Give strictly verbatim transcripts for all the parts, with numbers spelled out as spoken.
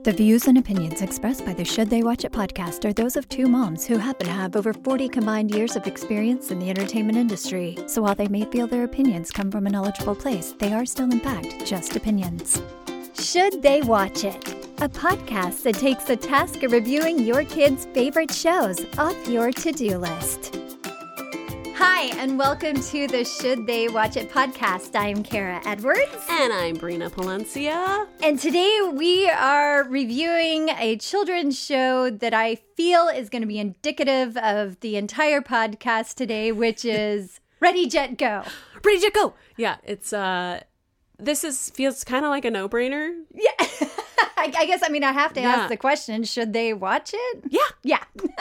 The views and opinions expressed by the Should They Watch It podcast are those of two moms who happen to have over forty combined years of experience in the entertainment industry. So while they may feel their opinions come from a knowledgeable place, they are still in fact just opinions. Should They Watch It? A podcast that takes the task of reviewing your kids' favorite shows off your to-do list. Hi, and welcome to the Should They Watch It podcast. I'm Kara Edwards. And I'm Brina Palencia. And today we are reviewing a children's show that I feel is going to be indicative of the entire podcast today, which is Ready, Jet, Go. Ready, Jet, Go! Yeah, it's, uh, this is, feels kind of like a no-brainer. Yeah. I, I guess, I mean, I have to yeah. ask the question, should they watch it? Yeah. Yeah.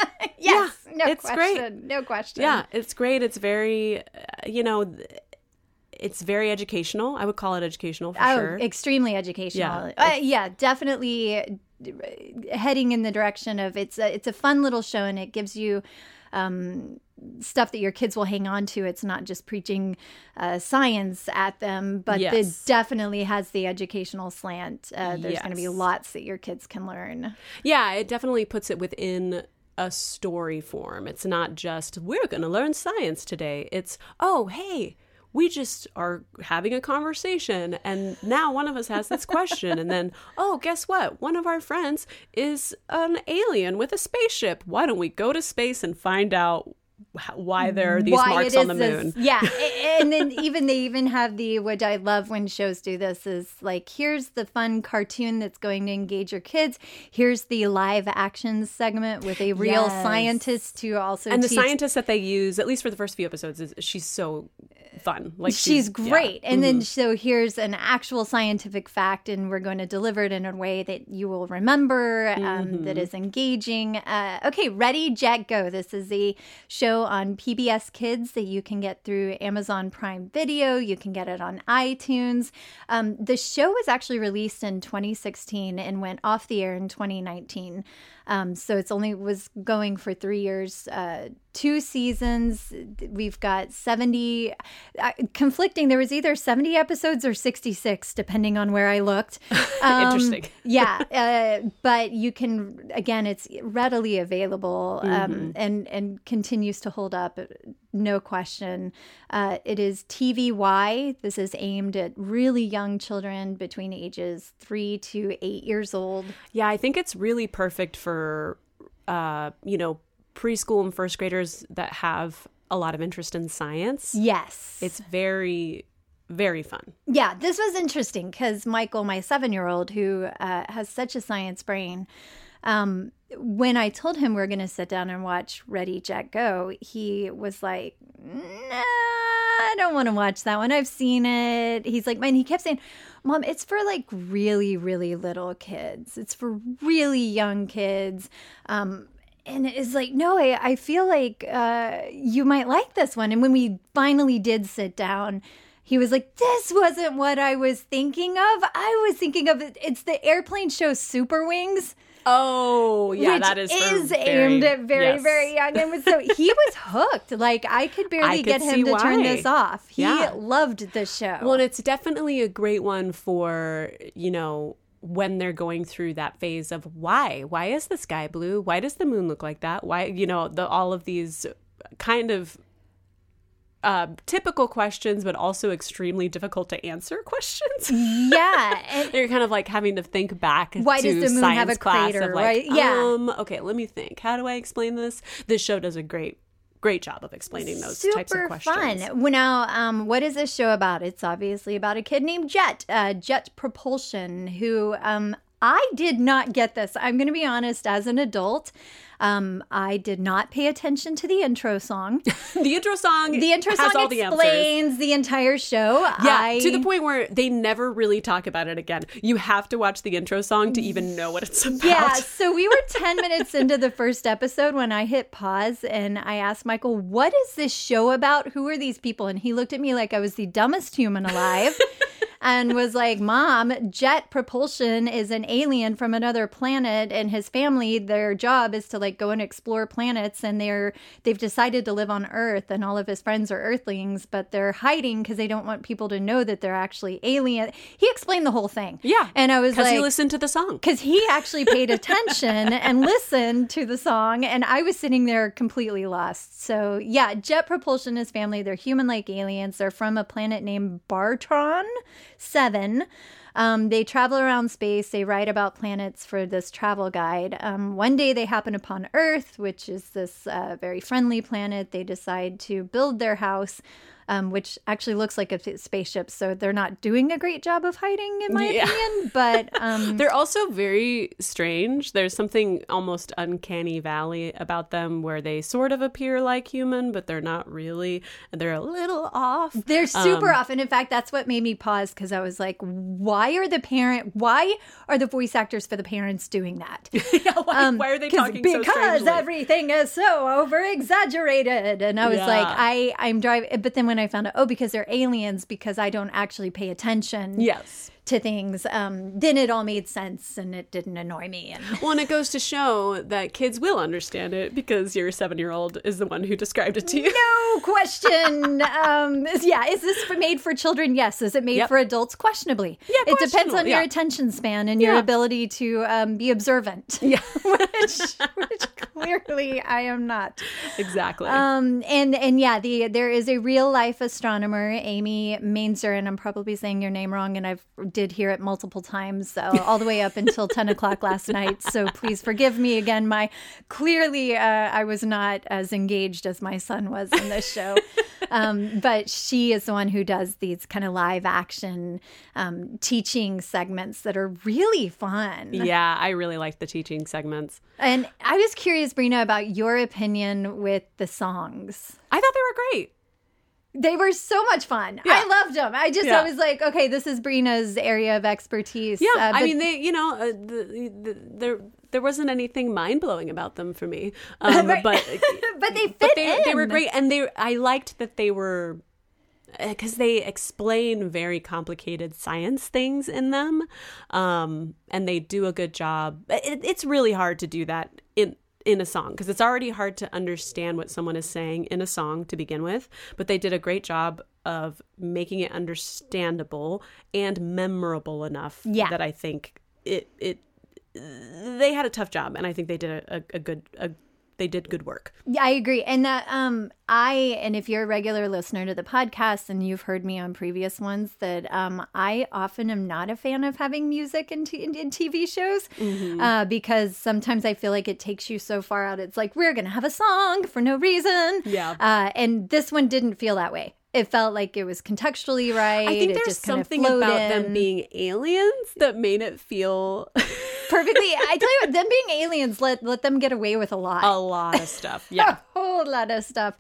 Yes. Yeah, no it's question. great. No question. Yeah, it's great. It's very, uh, you know, it's very educational. I would call it educational for oh, sure. Extremely educational. Yeah, uh, yeah, definitely heading in the direction of it's a, it's a fun little show, and it gives you um, stuff that your kids will hang on to. It's not just preaching uh, science at them, but yes. it definitely has the educational slant. Uh, there's yes. going to be lots that your kids can learn. Yeah, it definitely puts it within a story form. It's not just, we're going to learn science today. It's, oh, hey, we just are having a conversation, and now one of us has this question, and then, oh, guess what? One of our friends is an alien with a spaceship. Why don't we go to space and find out why there are these why marks on the moon? This, yeah. And then even they even have the, what I love when shows do this is like, here's the fun cartoon that's going to engage your kids. Here's the live action segment with a real yes. scientist to also And teach. the scientist that they use, at least for the first few episodes, is she's so fun. Like she's, she's great. Yeah. And mm-hmm. then so here's an actual scientific fact, and we're going to deliver it in a way that you will remember, um, mm-hmm. that is engaging. Uh, okay, Ready, Jet, Go. This is a show on P B S Kids that you can get through Amazon Prime Video. You can get it on iTunes. Um, the show was actually released in twenty sixteen and went off the air in twenty nineteen. Um, so it's only was going for three years, uh, two seasons. We've got seventy, uh, conflicting. There was either seventy episodes or sixty-six, depending on where I looked. Um, Interesting. yeah. Uh, but you can, again, it's readily available um, mm-hmm. and, and continues to hold up. No question. Uh, it is T V Y. This is aimed at really young children between ages three to eight years old. Yeah, I think it's really perfect for, uh, you know, preschool and first graders that have a lot of interest in science. Yes. It's very, very fun. Yeah, this was interesting because Michael, my seven-year-old, who uh, has such a science brain, um, when I told him we we're going to sit down and watch Ready, Jet, Go, he was like, nah, I don't want to watch that one. I've seen it. He's like, and he kept saying, Mom, it's for like really, really little kids. It's for really young kids. Um, and it's like, no, I, I feel like uh, you might like this one. And when we finally did sit down, he was like, this wasn't what I was thinking of. I was thinking of, it's the airplane show Super Wings. Oh, yeah, which that is, is very, aimed at very, yes. very young. And so he was hooked. Like, I could barely I could get him see to why. turn this off. He Yeah. loved the show. Well, and it's definitely a great one for, you know, when they're going through that phase of why? Why is the sky blue? Why does the moon look like that? Why, you know, the all of these kind of Uh, typical questions, but also extremely difficult to answer questions. Yeah. And you're kind of like having to think back why to does the moon science have a class crater, of like, right? Yeah. Um, okay, let me think. How do I explain this? This show does a great, great job of explaining those Super types of questions. fun. Well, now, um, what is this show about? It's obviously about a kid named Jet, uh, Jet Propulsion, who um, I did not get this. I'm going to be honest, as an adult, um, I did not pay attention to the intro song. The intro song The intro has song all the explains answers. the entire show. Yeah, I, to the point where they never really talk about it again. You have to watch the intro song to even know what it's about. Yeah, so we were ten minutes into the first episode when I hit pause and I asked Michael, what is this show about? Who are these people? And he looked at me like I was the dumbest human alive. and was like, Mom, jet propulsion is an alien from another planet, and his family, their job is to like go and explore planets, and they're they've decided to live on Earth, and all of his friends are Earthlings, but they're hiding because they don't want people to know that they're actually alien. He explained the whole thing. Yeah. And I was like, because he listened to the song. Because he actually paid attention and listened to the song, and I was sitting there completely lost. So yeah, jet propulsion is family. They're human-like aliens. They're from a planet named Bartron seven. Um, they travel around space. They write about planets for this travel guide. Um, one day they happen upon Earth, which is this uh, very friendly planet. They decide to build their house, um, which actually looks like a spaceship. So they're not doing a great job of hiding, in my Yeah. opinion. But um, they're also very strange. There's something almost uncanny valley about them where they sort of appear like human, but they're not really. And they're a little off. They're super Um, off. And in fact, that's what made me pause, because I was like, why are the parent, why are the voice actors for the parents doing that? yeah, why, Um, why are they 'cause- talking so because strangely? everything is so over exaggerated. And I was Yeah. like, I, I'm driving. But then when I found out, oh, because they're aliens, because I don't actually pay attention Yes. to things, um, then it all made sense and it didn't annoy me. And Well, and it goes to show that kids will understand it because your seven-year-old is the one who described it to you. no question. um, is- yeah, is this for- made for children? Yes. Is it made Yep. for adults? Questionably. Yeah, It depends questionable, on your yeah. attention span and your Yeah. ability to um, be observant. Yeah. which, which clearly I am not. Exactly. Um, and and yeah, the there is a real life astronomer, Amy Mainzer, and I'm probably saying your name wrong, and I've did hear it multiple times, uh, all the way up until ten o'clock last night. So please forgive me again. My clearly, uh, I was not as engaged as my son was in this show, um, but she is the one who does these kind of live action um, teaching segments that are really fun. yeah, I really liked the teaching segments. And I was curious, Brina, about your opinion with the songs. I thought they were great. They were so much fun. Yeah. I loved them. I just, Yeah. I was like, okay, this is Brina's area of expertise. Yeah, Uh, I but- mean, they, you know, uh, the, the, there there wasn't anything mind blowing about them for me, um, Right. but but they fit but they in. they were great, and they I liked that they were because they explain very complicated science things in them, um, and they do a good job. It, it's really hard to do that in. in a song, because it's already hard to understand what someone is saying in a song to begin with, but they did a great job of making it understandable and memorable enough Yeah. that I think it it they had a tough job, and I think they did a, a, a good a, they did good work. Yeah, I agree. And that um I and if you're a regular listener to the podcast and you've heard me on previous ones, that um I often am not a fan of having music in, t- in, in T V shows, Mm-hmm. uh, because sometimes I feel like it takes you so far out. It's like, we're gonna have a song for no reason. Yeah. Uh, and this one didn't feel that way. It felt like it was contextually right. I think It there's just kind of something flowed about in. them being aliens that made it feel perfectly. I tell you what, them being aliens let let them get away with a lot. a lot of stuff. Yeah. A whole lot of stuff.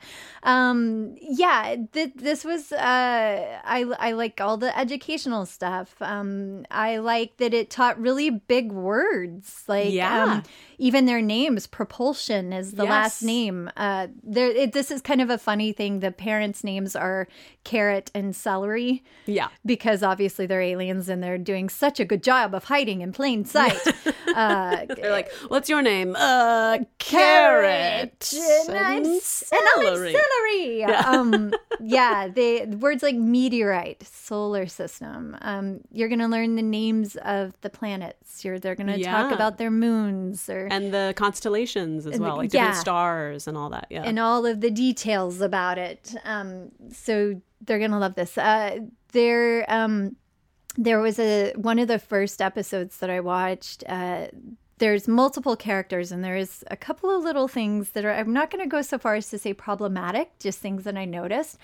Um, yeah, th- this was, uh, I, I like all the educational stuff. Um, I like that it taught really big words. Like, Yeah. um, even their names, Propulsion is the Yes. last name. Uh, there, it, this is kind of a funny thing. The parents' names are Carrot and Celery. Yeah. Because obviously they're aliens and they're doing such a good job of hiding in plain sight. uh, They're like, what's your name? Uh, carrot. and, I'm, and I'm celery. celery. Um, yeah, they words like meteorite, solar system. Um, you're gonna learn the names of the planets. You're they're gonna talk Yeah. about their moons or And the constellations as And the- well, like different yeah. stars and all that. Yeah. and all of the details about it. Um, so they're gonna love this. Uh, there, um, there was a one of the first episodes that I watched. Uh, there's multiple characters, and there is a couple of little things that are. I'm not going to go so far as to say problematic, just things that I noticed.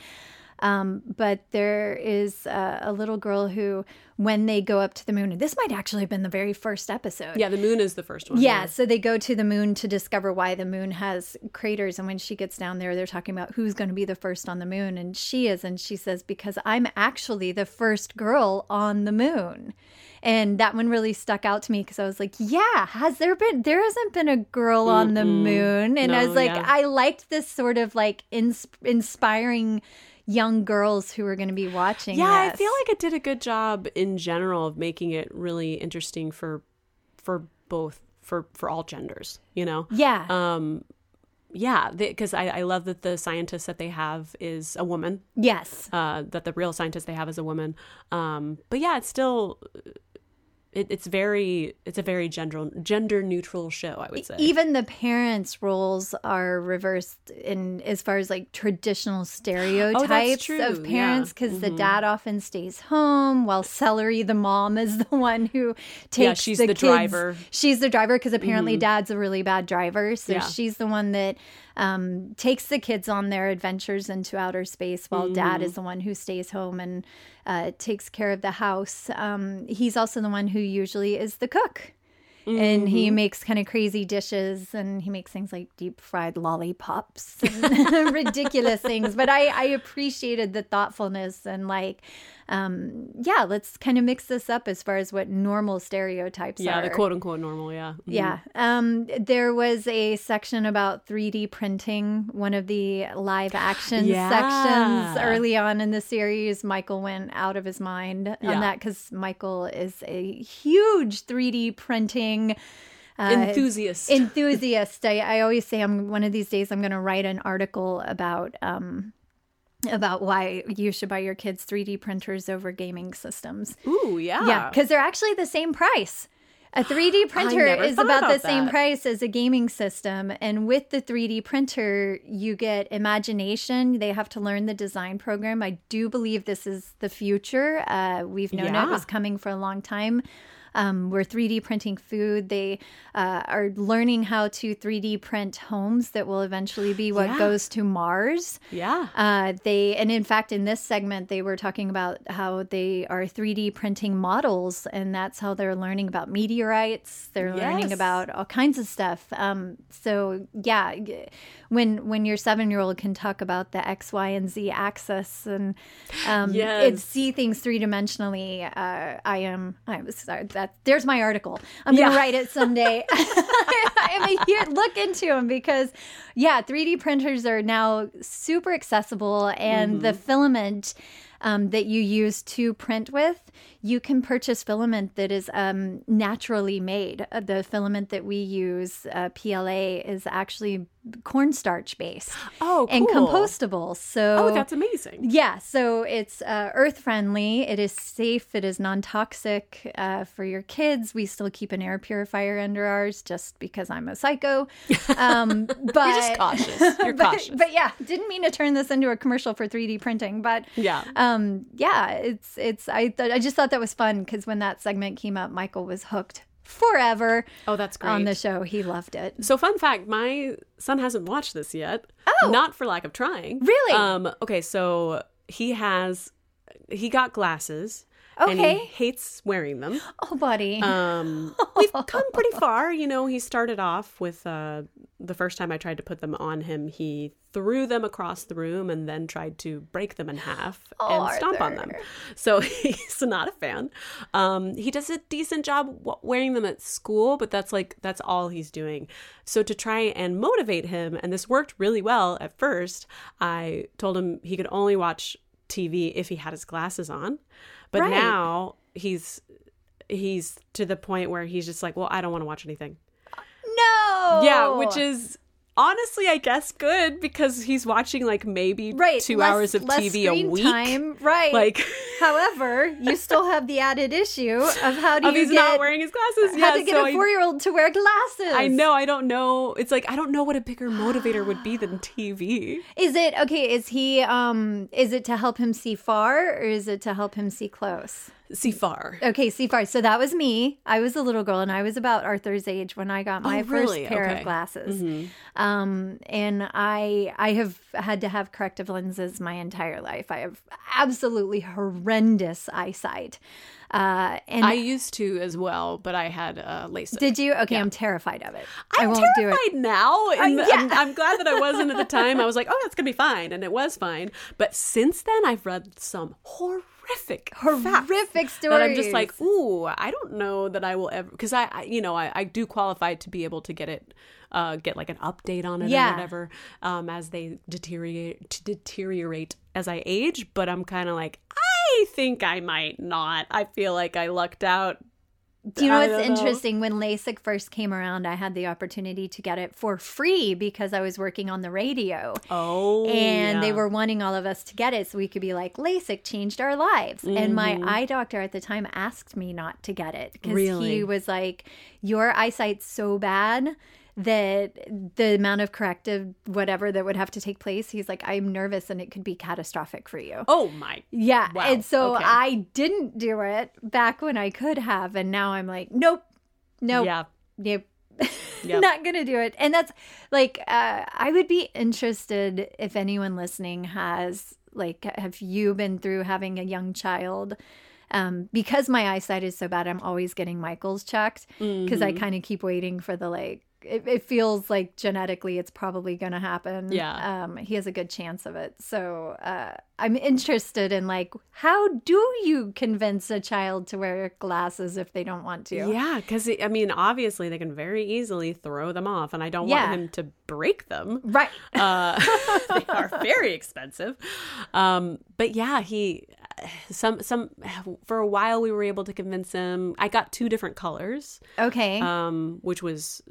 Um, but there is uh, a little girl who, when they go up to the moon, and this might actually have been the very first episode. yeah, the moon is the first one. Yeah, so they go to the moon to discover why the moon has craters. And when she gets down there, they're talking about who's going to be the first on the moon. And she is. And she says, because I'm actually the first girl on the moon. And that one really stuck out to me because I was like, yeah, has there been, there hasn't been a girl on the moon. And I No, was like, yeah. I liked this sort of like ins- inspiring young girls who are going to be watching Yeah, this. I feel like it did a good job in general of making it really interesting for for both for for all genders, you know. Yeah. Um yeah, because I, I love that the scientist that they have is a woman. Yes. Uh, that the real scientist they have is a woman. Um, but yeah, it's still it, it's very it's a very gender gender neutral show, I would say. Even the parents' roles are reversed in as far as like traditional stereotypes true. of parents, because Yeah. the Mm-hmm. dad often stays home while Celery, the mom, is the one who takes Yeah, she's the, the kids. driver. She's the driver because apparently dad's a really bad driver, so Yeah. she's the one that um, takes the kids on their adventures into outer space, while dad is the one who stays home and uh, takes care of the house. Um, he's also the one who usually is the cook. And he makes kind of crazy dishes, and he makes things like deep fried lollipops and ridiculous things. But I, I appreciated the thoughtfulness and like, um, yeah, let's kind of mix this up as far as what normal stereotypes Yeah, are. the quote unquote normal, yeah. Mhm. Yeah. Um, there was a section about three D printing, one of the live action Yeah. sections early on in the series. Michael went out of his mind Yeah. on that because Michael is a huge three D printing uh, Enthusiast. enthusiast. I, I always say I'm one of these days I'm going to write an article about um, about why you should buy your kids three D printers over gaming systems. Ooh, yeah. Yeah, because they're actually the same price. A three D printer never is thought about, about the same that. price as a gaming system. And with the three D printer, you get imagination. They have to learn the design program. I do believe this is the future. Uh, we've known Yeah. it was coming for a long time. Um, we're three D printing food. They uh, are learning how to three D print homes that will eventually be what Yeah. goes to Mars. Yeah. Uh, they and in fact, in this segment, they were talking about how they are three D printing models, and that's how they're learning about meteorites. They're learning Yes. about all kinds of stuff. Um, so yeah, g- when when your seven year old can talk about the X, Y, and Z axis and um, Yes. and see things three dimensionally, uh, I am. I was sorry. That there's my article. I'm gonna Yeah. write it someday. I am a huge look into them because, yeah, three D printers are now super accessible, and the filament um, that you use to print with, you can purchase filament that is um, naturally made. Uh, The filament that we use, uh, P L A, is actually cornstarch based Oh, and cool. compostable. So Oh, that's amazing. yeah, so it's uh, earth friendly. It is safe. It is non toxic uh, for your kids. We still keep an air purifier under ours just because I'm a psycho. Um, but You're just cautious. You're but, cautious. but yeah, didn't mean to turn this into a commercial for three D printing. But Yeah. um, yeah, it's it's. I th- I just thought that was fun because when that segment came up, Michael was hooked forever. Oh, that's great. On the show. He loved it. So, fun fact, my son hasn't watched this yet. Oh. Not for lack of trying. Really? Um, okay, so he has, he got glasses. And Okay. he hates wearing them. Oh, buddy. Um, we've come pretty far. You know, he started off with, uh, the first time I tried to put them on him, he threw them across the room and then tried to break them in half Oh, and stomp on them. Arthur. So he's not a fan. Um, he does a decent job w- wearing them at school, but that's like, that's all he's doing. So to try and motivate him, and this worked really well at first, I told him he could only watch T V if he had his glasses on. But Right. now he's he's to the point where he's just like, well, I don't want to watch anything. no. Yeah, which is honestly, I guess, good because he's watching like maybe right. two less- hours of less T V a screen week. Time. Right. Like, However, you still have the added issue of how do of you he's get not wearing his glasses. how Yeah, to get so a I- four year old to wear glasses. I know. I don't know. It's like I don't know what a bigger motivator would be than T V. Is it okay? Is he? Um. Is it to help him see far, or is it to help him see close? See far. Okay, see far. So that was me. I was a little girl, and I was about Arthur's age when I got my Oh, really? first pair Okay. of glasses. Um, and I I have had to have corrective lenses my entire life. I have absolutely horrendous eyesight. Uh, and I used to as well, but I had uh, LASIK. did you? Okay, I'm terrified of it. I'm I won't do it. terrified now. And yeah. I'm, I'm glad that I wasn't at the time. I was like, oh, that's going to be fine. And it was fine. But since then, I've read some horrendous horrific, horrific facts stories. that I'm just like, ooh, I don't know that I will ever, because I, I, you know, I, I do qualify to be able to get it, uh, get like an update on it Yeah. or whatever, um, as they deteriorate, deteriorate as I age. But I'm kind of like, I think I might not. I feel like I lucked out. Do you know I what's don't know. interesting? When LASIK first came around, I had the opportunity to get it for free because I was working on the radio. Oh, And yeah. they were wanting all of us to get it so we could be like, LASIK changed our lives. Mm-hmm. And my eye doctor at the time asked me not to get it because Really? he was like, your eyesight's so bad that the amount of corrective whatever that would have to take place, he's like, I'm nervous and it could be catastrophic for you. Oh my. Yeah. Wow. And so Okay. I didn't do it back when I could have. And now I'm like, nope, nope. Yeah. Yep. Yep. Not gonna do it. And that's like, uh, I would be interested if anyone listening has, like, have you been through having a young child? Um, because my eyesight is so bad, I'm always getting Michael's checked because I kind of keep waiting for the, like, it, it feels like genetically it's probably going to happen. Yeah. Um, he has a good chance of it. So uh, I'm interested in, like, how do you convince a child to wear glasses if they don't want to? Yeah, because, I mean, obviously they can very easily throw them off, and I don't Yeah. want him to break them. Right. Uh, they are very expensive. Um, but yeah, he, some, some, for a while we were able to convince him. I got two different colors, Okay. um, which was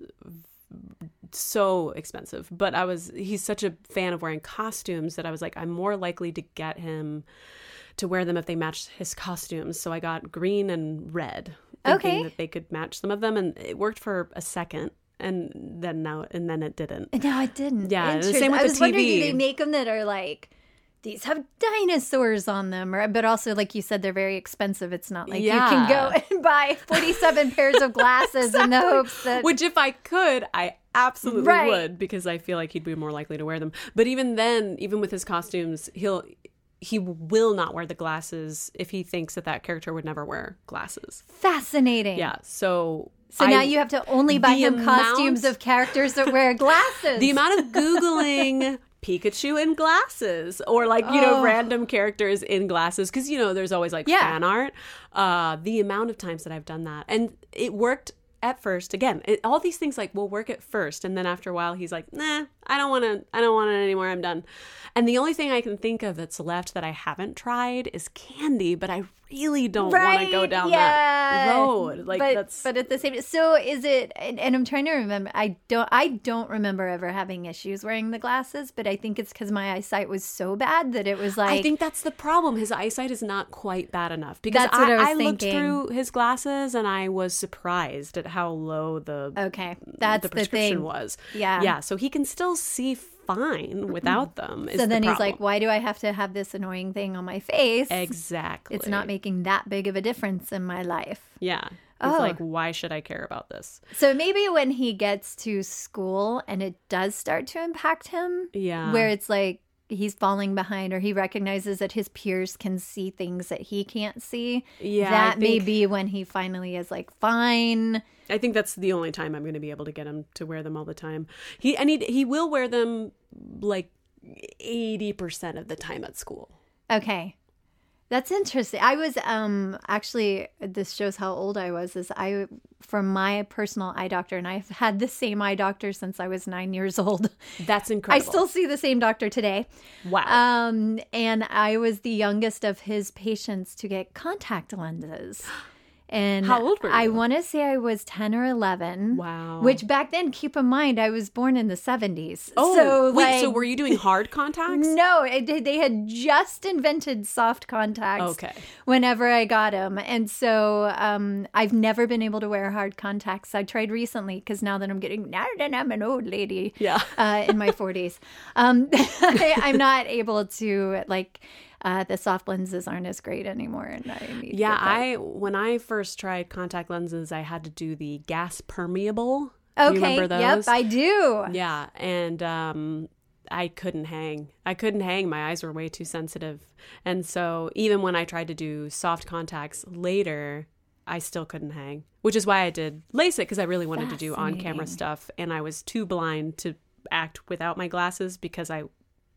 so expensive, but I was, he's such a fan of wearing costumes that I was like, I'm more likely to get him to wear them if they matched his costumes. So I got green and red, thinking Okay. that they could match some of them, and it worked for a second, and then now and then it didn't. No, I didn't. Yeah, and the Interesting. same with I the was wondering, T V. do they make them that are like, these have dinosaurs on them, or, but also, like you said, they're very expensive. It's not like Yeah. you can go and buy forty-seven pairs of glasses in the hopes that. Which, if I could, I absolutely Right. would, because I feel like he'd be more likely to wear them. But even then, even with his costumes, he'll he will not wear the glasses if he thinks that that character would never wear glasses. Fascinating. Yeah, so So I- now you have to only buy the him amount- costumes of characters that wear glasses. the amount of Googling Pikachu in glasses, or like, you know, Oh. random characters in glasses, because, you know, there's always like Yeah. fan art. Uh, the amount of times that I've done that, and it worked at first. Again, it, all these things like will work at first, and then after a while he's like, nah, I don't want to I don't want it anymore, I'm done. And the only thing I can think of that's left that I haven't tried is candy, but I really don't want to go Right, down yeah. that road. Like, but, that's but at the same, so is it? And, and I'm trying to remember. I don't. I don't remember ever having issues wearing the glasses. But I think it's because my eyesight was so bad that it was like. I think that's the problem. His eyesight is not quite bad enough, because That's what I was I, looked thinking. through his glasses and I was surprised at how low the Okay, that's the the, prescription thing. was. Yeah. yeah. So he can still see fine without them. is So then the he's like, problem. "Why do I have to have this annoying thing on my face? exactly. It's not making that big of a difference in my life." Yeah. It's Oh. like, why should I care about this? So maybe when he gets to school and it does start to impact him, Yeah. where it's like he's falling behind, or he recognizes that his peers can see things that he can't see. Yeah, I that may think- be when he finally is like, fine. I think that's the only time I'm going to be able to get him to wear them all the time. He and he he will wear them like eighty percent of the time at school. Okay. That's interesting. I was um actually, this shows how old I was, is I from my personal eye doctor, and I've had the same eye doctor since I was nine years old. That's I incredible. still see the same doctor today. wow. Um, and I was the youngest of his patients to get contact lenses. And How old were I you? want to say I was ten or eleven. Wow. Which back then, keep in mind, I was born in the seventies. oh, so, wait, like, so were you doing hard contacts? no, it, they had just invented soft contacts Okay. whenever I got them. And so um, I've never been able to wear hard contacts. I tried recently because now that I'm getting, now that I'm an old lady Yeah. uh, in my forties, um, I, I'm not able to, like, uh, the soft lenses aren't as great anymore. And I need to Yeah, get that. I when I first tried contact lenses, I had to do the gas permeable. Okay, Do you remember those? yep, I do. Yeah, and um, I couldn't hang. I couldn't hang. My eyes were way too sensitive. And so even when I tried to do soft contacts later, I still couldn't hang, which is why I did LASIK, because I really wanted to do on-camera Fascinating. stuff. And I was too blind to act without my glasses because I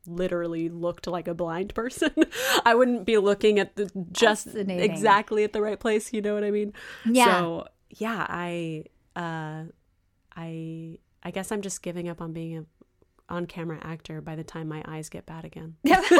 literally looked like a blind person. I wouldn't be looking at the just exactly at the right place. You know what I mean? Yeah. So yeah, I, uh, I, I guess I'm just giving up on being a on-camera actor by the time my eyes get bad again.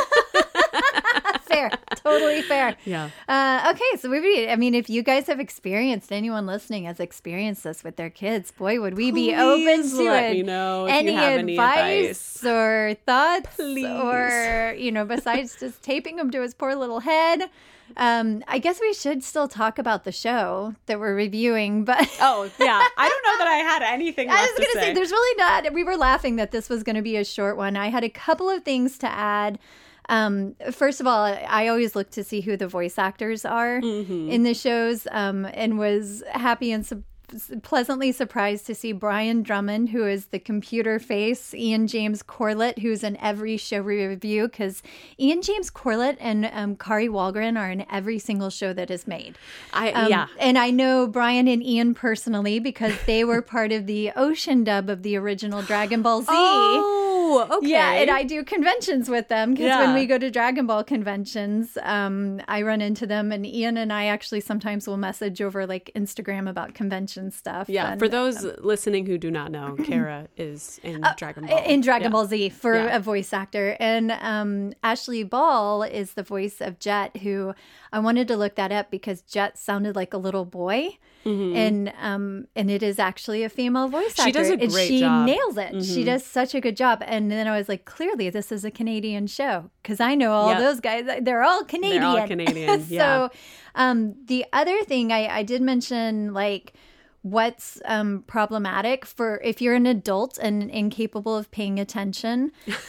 Fair. Totally fair. Yeah. Uh, okay. So we, I mean, if you guys have experienced, anyone listening has experienced this with their kids, boy, would we be Please open to let it. me know if any, you have advice any advice or thoughts Please. or, you know, besides just taping him to his poor little head. Um, I guess we should still talk about the show that we're reviewing, but oh yeah, I don't know that I had anything left I was to going to say. say, there's really not. We were laughing that this was going to be a short one. I had a couple of things to add. Um, first of all, I always look to see who the voice actors are mm-hmm. in the shows, um, and was happy and su- pleasantly surprised to see Brian Drummond, who is the computer face, Ian James Corlett, who's in every show we review, because Ian James Corlett and um, Kari Wahlgren are in every single show that is made. I um, yeah, and I know Brian and Ian personally because they were part of the Ocean dub of the original Dragon Ball Z. Oh, okay. Yeah, and I do conventions with them because Yeah. when we go to Dragon Ball conventions, um, I run into them, and Ian and I actually sometimes will message over like Instagram about convention stuff. Yeah, and, for those um, listening who do not know, Kara is in uh, Dragon Ball. in Dragon Yeah. Ball Z for Yeah. a voice actor, and um, Ashley Ball is the voice of Jet. Who I wanted to look that up because Jet sounded like a little boy. Mm-hmm. And um and it is actually a female voice actor. She does a and great she job. nails it. Mm-hmm. She does such a good job. And then I was like, clearly this is a Canadian show because I know all Yep. those guys. They're all Canadian. They're all Canadian. so Yeah. um the other thing I, I did mention, like, what's um, problematic for if you're an adult and incapable of paying attention.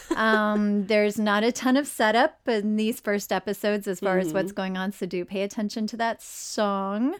Um, there's not a ton of setup in these first episodes as far Mm-hmm. as what's going on, so do pay attention to that song.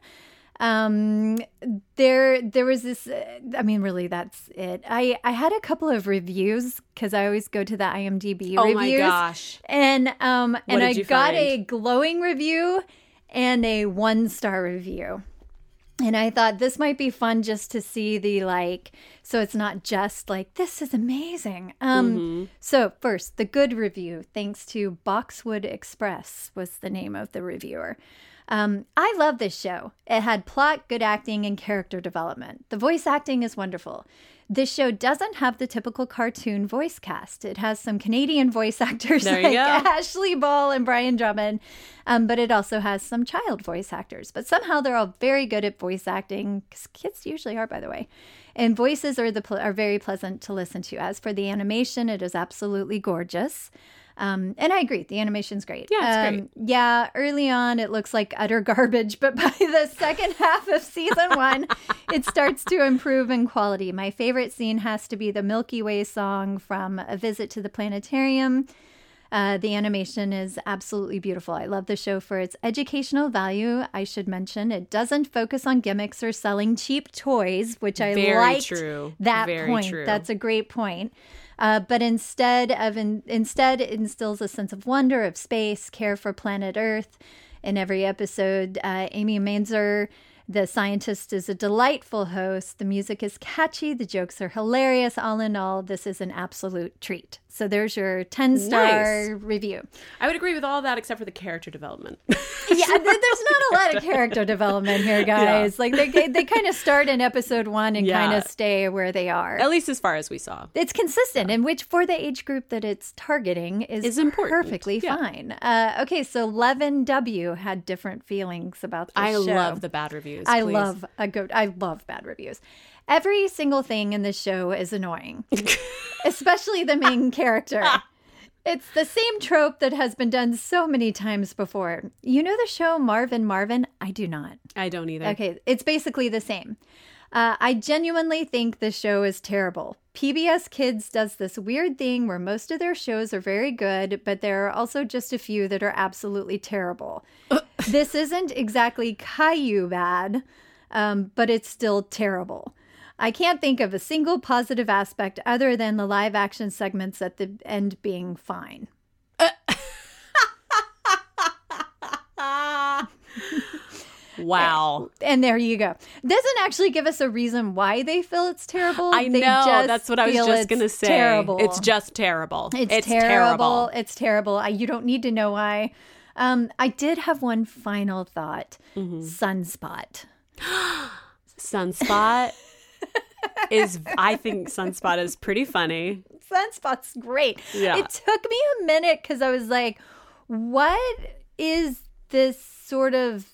Um, there, there was this, uh, I mean, really, that's it. I, I had a couple of reviews because I always go to the IMDb Oh reviews. my gosh. And, um, and did I you got find? a glowing review and a one star review. And I thought this might be fun just to see the, like, so it's not just like, this is amazing. Um, Mm-hmm. So first, the good review, thanks to Boxwood Express was the name of the reviewer. Um, I love this show. It had plot, good acting, and character development. The voice acting is wonderful. This show doesn't have the typical cartoon voice cast. It has some Canadian voice actors There you like go. Ashley Ball and Brian Drummond, um, but it also has some child voice actors. But somehow they're all very good at voice acting, because kids usually are, by the way. And voices are the pl- are very pleasant to listen to. As for the animation, it is absolutely gorgeous. Um, and I agree, the animation's great. Yeah, it's um, great. Yeah, early on it looks like utter garbage, but by the second half of season one, it starts to improve in quality. My favorite scene has to be the Milky Way song from A Visit to the Planetarium. Uh, the animation is absolutely beautiful. I love the show for its educational value. I should mention it doesn't focus on gimmicks or selling cheap toys, which I Very liked true. that Very point. true. That's a great point. Uh, but instead of in, instead it instills a sense of wonder of space, care for planet Earth. In every episode, uh, Amy Mainzer, the scientist, is a delightful host. The music is catchy. The jokes are hilarious. All in all, this is an absolute treat. So there's your ten-star Nice. review. I would agree with all that except for the character development. Yeah, th- there's not a lot of character development here, guys. Like they they kind of start in episode one and Yeah. kind of stay where they are. At least as far as we saw. It's consistent, and which for the age group that it's targeting is, Is important. perfectly Yeah. fine. Uh, okay, so Levin W had different feelings about this I show. love the bad reviews. I please. love a good. I love bad reviews. Every single thing in this show is annoying, especially the main character. It's the same trope that has been done so many times before. You know the show Marvin Marvin? I do not. I don't either. Okay, it's basically the same. Uh, I genuinely think this show is terrible. P B S Kids does this weird thing where most of their shows are very good, but there are also just a few that are absolutely terrible. This isn't exactly Caillou bad, um, but it's still terrible. I can't think of a single positive aspect other than the live action segments at the end being fine. Wow. And there you go. Doesn't actually give us a reason why they feel it's terrible. I They know. just That's what I was feel just it's going to say. Terrible. It's just terrible. It's, It's terrible. terrible. It's terrible. I, you don't need to know why. Um, I did have one final thought. Mm-hmm. Sunspot. Sunspot is, I think Sunspot is pretty funny. Sunspot's great. Yeah. It took me a minute because I was like, what is this sort of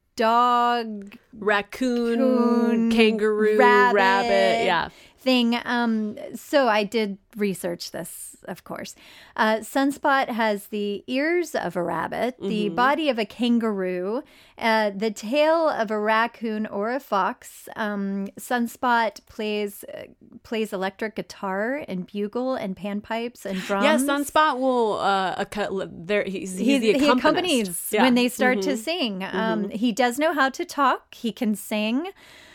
dog Raccoon, Coon, kangaroo, rabbit, rabbit. Yeah. thing? Um, so I did research this, of course. Uh, Sunspot has the ears of a rabbit, the Mm-hmm. body of a kangaroo, uh, the tail of a raccoon or a fox. Um, Sunspot plays uh, plays electric guitar and bugle and panpipes and drums. Yeah, Sunspot will, uh, acco- there, he's, he's He, the he accompanist. accompanies Yeah. when they start Mhm. to sing. Um, He does know how to talk. He can sing.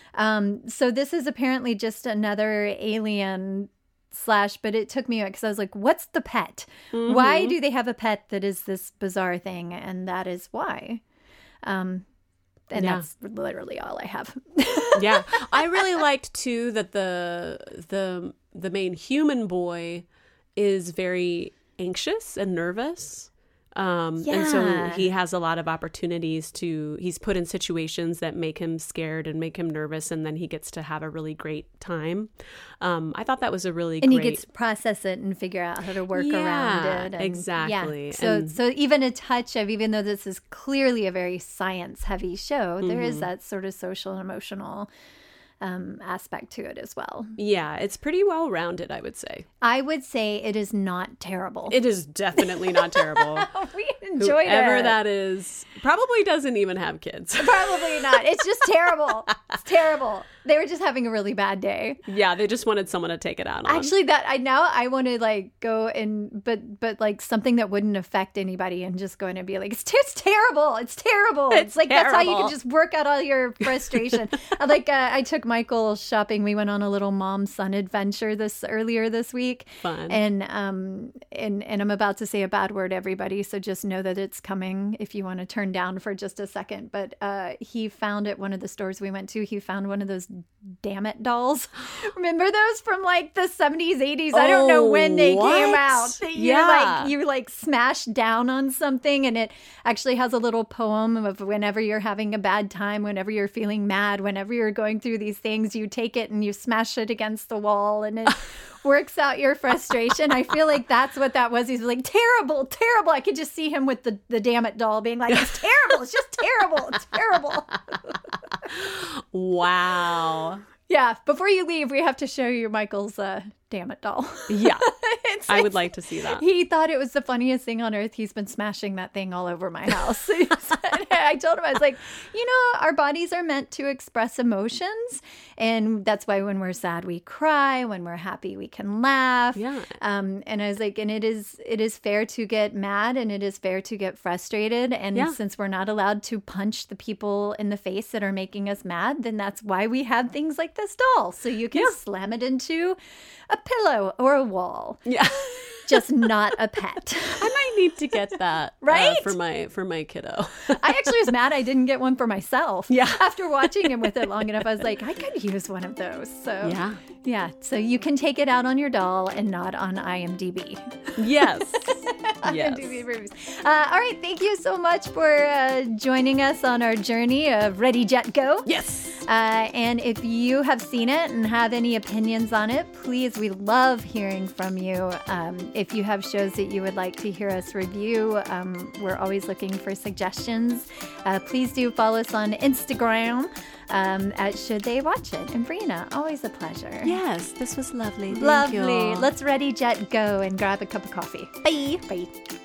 Um, so this is apparently just another alien slash, but it took me because I was like, what's the pet? Mm-hmm. Why do they have a pet that is this bizarre thing? And that is why. Um, and Yeah. that's literally all I have. Yeah, I really liked too that the the the main human boy is very anxious and nervous. Um, and so Yeah. he has a lot of opportunities to, he's put in situations that make him scared and make him nervous, and then he gets to have a really great time. Um, I thought that was a really And great... he gets to process it and figure out how to work Yeah, around it. And, exactly. Yeah. So, And- so even a touch of, even though this is clearly a very science-heavy show, there is Mm-hmm. that sort of social and emotional um, aspect to it as well. Yeah, it's pretty well-rounded, I would say. I would say it is not terrible. It is definitely not terrible. we enjoyed Whoever it. that is probably doesn't even have kids. Probably not. It's just terrible. It's terrible. They were just having a really bad day. Yeah, they just wanted someone to take it out on. Actually, that I now I want to like go and but but like something that wouldn't affect anybody and just going to be like it's, it's terrible, it's terrible. It's, It's like that's how you terrible. can just work out all your frustration. I like uh, I took Michael shopping. We went on a little mom son adventure this earlier this week. Fun. And um and and I'm about to say a bad word, everybody. So just know that it's coming if you want to turn down for just a second. But uh, he found at one of the stores we went to. He found one of those Damn It dolls. Remember those from like the seventies, eighties? I don't know Oh, when they what? came out. That you Yeah. like you like smash down on something, and it actually has a little poem of whenever you're having a bad time, whenever you're feeling mad, whenever you're going through these things, you take it and you smash it against the wall, and it works out your frustration. I feel like that's what that was. He's like, terrible, terrible. I could just see him with the, the Damn It doll being like, it's terrible. It's just terrible. It's terrible. Wow. Yeah. Before you leave, we have to show you Michael's uh, Damn It doll. Yeah. It's- I would like to see that. He thought it was the funniest thing on earth. He's been smashing that thing all over my house. I told him, I was like, you know, our bodies are meant to express emotions. And that's why when we're sad, we cry. When we're happy, we can laugh. Yeah. Um, and I was like, and it is it is fair to get mad and it is fair to get frustrated. And Yeah. since we're not allowed to punch the people in the face that are making us mad, then that's why we have things like this doll. So you can Yeah. slam it into a pillow or a wall. Yeah. Just not a pet. I might need to get that uh, Right? for my for my kiddo. I actually was mad I didn't get one for myself. Yeah. After watching him with it long enough, I was like, I could use one of those. So Yeah. yeah. So you can take it out on your doll and not on IMDb. Yes. Yes. IMDb reviews. Uh, all right. Thank you so much for uh, joining us on our journey of Ready, Jet, Go. Yes. Uh, and if you have seen it and have any opinions on it, please, we love hearing from you. Um, if you have shows that you would like to hear us review, um, we're always looking for suggestions. Uh, please do follow us on Instagram um, at Should They Watch It. And Brina, always a pleasure. Yes. This was lovely. Thank Lovely. you. Let's Ready, Jet, Go and grab a cup of coffee. Bye. Bye.